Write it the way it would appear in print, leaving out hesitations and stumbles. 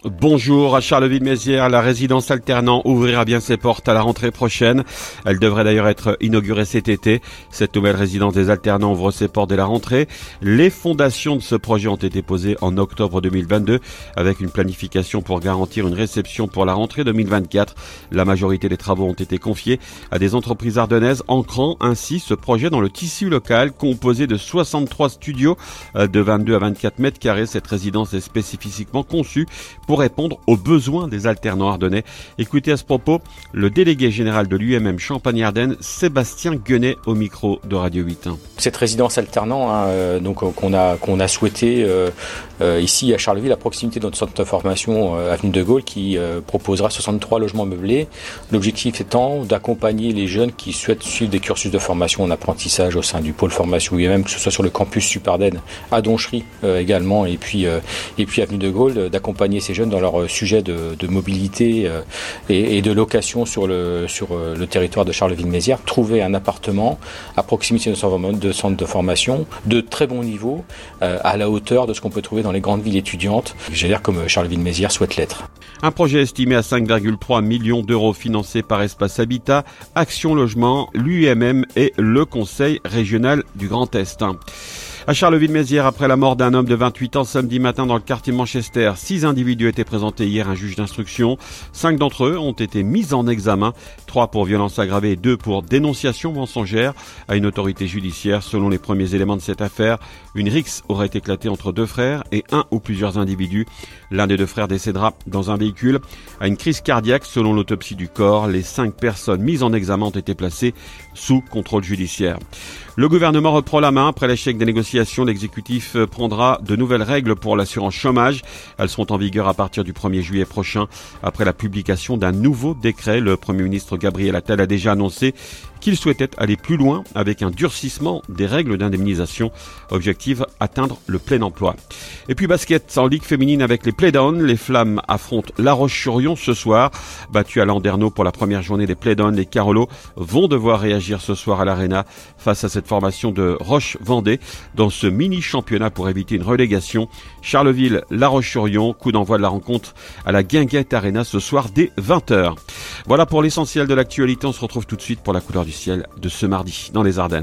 Bonjour à Charleville-Mézières, la résidence alternant ouvrira bien ses portes à la rentrée prochaine. Elle devrait d'ailleurs être inaugurée cet été. Cette nouvelle résidence des alternants ouvre ses portes dès la rentrée. Les fondations de ce projet ont été posées en octobre 2022 avec une planification pour garantir une réception pour la rentrée 2024. La majorité des travaux ont été confiés à des entreprises ardennaises, ancrant ainsi ce projet dans le tissu local composé de 63 studios de 22 à 24 mètres carrés. Cette résidence est spécifiquement conçue pour répondre aux besoins des alternants ardennais. Écoutez à ce propos le délégué général de l'UMM Champagne-Ardenne, Sébastien Guenet, au micro de Radio 8. Cette résidence alternant qu'on a souhaité ici à Charleville, à proximité de notre centre de formation avenue de Gaulle, qui proposera 63 logements meublés. L'objectif étant d'accompagner les jeunes qui souhaitent suivre des cursus de formation en apprentissage au sein du pôle formation UMM, que ce soit sur le campus Supardenne, à Donchery également, et puis avenue de Gaulle, d'accompagner ces jeunes dans leur sujet de mobilité et de location sur le territoire de Charleville-Mézières. Trouver un appartement à proximité de centre de formation de très bon niveau, à la hauteur de ce qu'on peut trouver dans les grandes villes étudiantes, comme Charleville-Mézières souhaite l'être. Un projet estimé à 5,3 millions d'euros financé par Espace Habitat, Action Logement, l'UMM et le Conseil régional du Grand Est. À Charleville-Mézières, après la mort d'un homme de 28 ans samedi matin dans le quartier Manchester, 6 individus étaient présentés hier à un juge d'instruction. 5 d'entre eux ont été mis en examen, 3 pour violence aggravée et 2 pour dénonciation mensongère à une autorité judiciaire. Selon les premiers éléments de cette affaire, une rixe aurait éclaté entre 2 frères et un ou plusieurs individus. L'un des 2 frères décédera dans un véhicule à une crise cardiaque. Selon l'autopsie du corps, les 5 personnes mises en examen ont été placées sous contrôle judiciaire. Le gouvernement reprend la main. Après l'échec des négociations, l'exécutif prendra de nouvelles règles pour l'assurance chômage. Elles seront en vigueur à partir du 1er juillet prochain. Après la publication d'un nouveau décret, le Premier ministre Gabriel Attal a déjà annoncé qu'il souhaitait aller plus loin avec un durcissement des règles d'indemnisation. Objectif, atteindre le plein emploi. Et puis basket en Ligue féminine avec les Playdowns. Les Flammes affrontent La Roche-sur-Yon ce soir. Battus à Landerneau pour la première journée des Playdowns, les Carolos vont devoir réagir ce soir à l'Arena face à cette formation de Roche-Vendée dans ce mini-championnat pour éviter une relégation. Charleville-La Roche-sur-Yon, coup d'envoi de la rencontre à la Guinguette Arena ce soir dès 20h. Voilà pour l'essentiel de l'actualité. On se retrouve tout de suite pour la couleur du ciel de ce mardi dans les Ardennes.